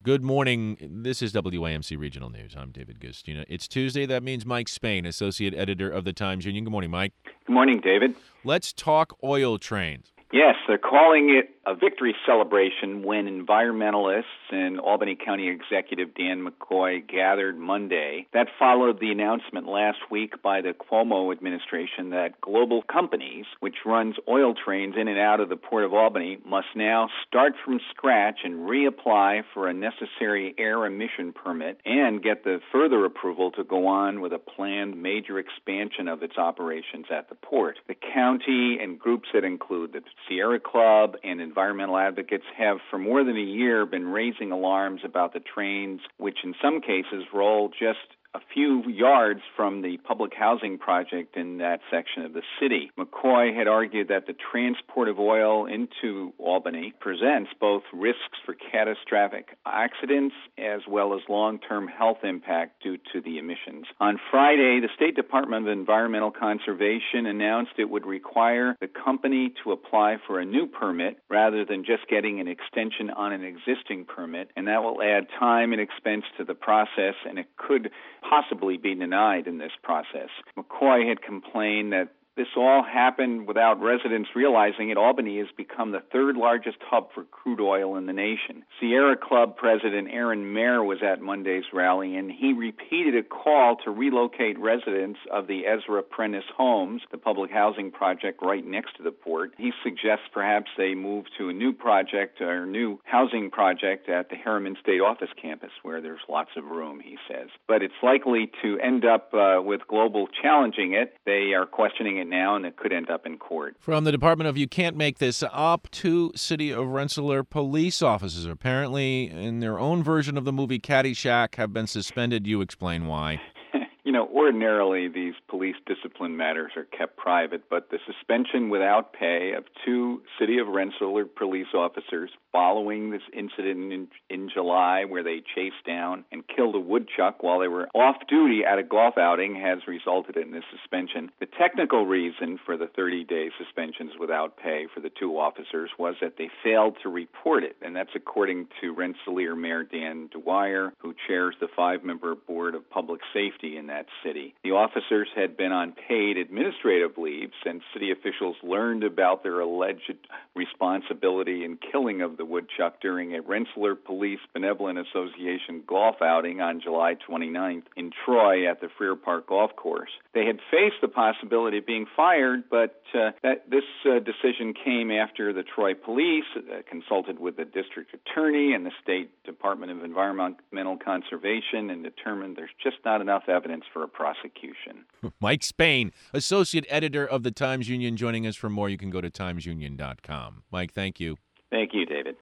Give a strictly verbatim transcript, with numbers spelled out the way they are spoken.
Good morning. This is W A M C Regional News. I'm David Gustina. It's Tuesday. That means Mike Spain, associate editor of the Times-Union. Good morning, Mike. Good morning, David. Let's talk oil trains. Yes, they're calling it a victory celebration when environmentalists and Albany County Executive Dan McCoy gathered Monday. That followed the announcement last week by the Cuomo administration that global companies, which runs oil trains in and out of the Port of Albany, must now start from scratch and reapply for a necessary air emission permit and get the further approval to go on with a planned major expansion of its operations at the port. The county and groups that include the Sierra Club and environmental advocates have for more than a year been raising alarms about the trains, which in some cases roll just a few yards from the public housing project in that section of the city. McCoy had argued that the transport of oil into Albany presents both risks for catastrophic accidents as well as long-term health impact due to the emissions. On Friday, the State Department of Environmental Conservation announced it would require the company to apply for a new permit rather than just getting an extension on an existing permit, and that will add time and expense to the process, and it could possibly be denied in this process. McCoy had complained that this all happened without residents realizing it. Albany has become the third largest hub for crude oil in the nation. Sierra Club President Aaron Mayer was at Monday's rally, and he repeated a call to relocate residents of the Ezra Prentice Homes, the public housing project right next to the port. He suggests perhaps they move to a new project or new housing project at the Harriman State Office campus, where there's lots of room, he says. But it's likely to end up uh, with Global challenging it. They are questioning it now, and it could end up in court. From the Department of You Can't Make This Up, two City of Rensselaer police officers, apparently in their own version of the movie Caddyshack, have been suspended. You explain why. You know, ordinarily these police discipline matters are kept private, but the suspension without pay of two City of Rensselaer police officers following this incident in, in July where they chased down and killed a woodchuck while they were off duty at a golf outing has resulted in this suspension. The technical reason for the thirty-day suspensions without pay for the two officers was that they failed to report it, and that's according to Rensselaer Mayor Dan Dwyer, who chairs the five-member board of public safety in that city. The officers had been on paid administrative leave since city officials learned about their alleged responsibility in killing of the woodchuck during a Rensselaer Police Benevolent Association golf outing on July twenty-ninth in Troy at the Freer Park Golf Course. They had faced the possibility of being fired, but uh, that, this uh, decision came after the Troy Police uh, consulted with the district attorney and the State Department of Environmental Conservation and determined there's just not enough evidence for a prosecution. Mike Spain, associate editor of the Times-Union, joining us. For more, you can go to times union dot com. Mike, thank you. Thank you, David.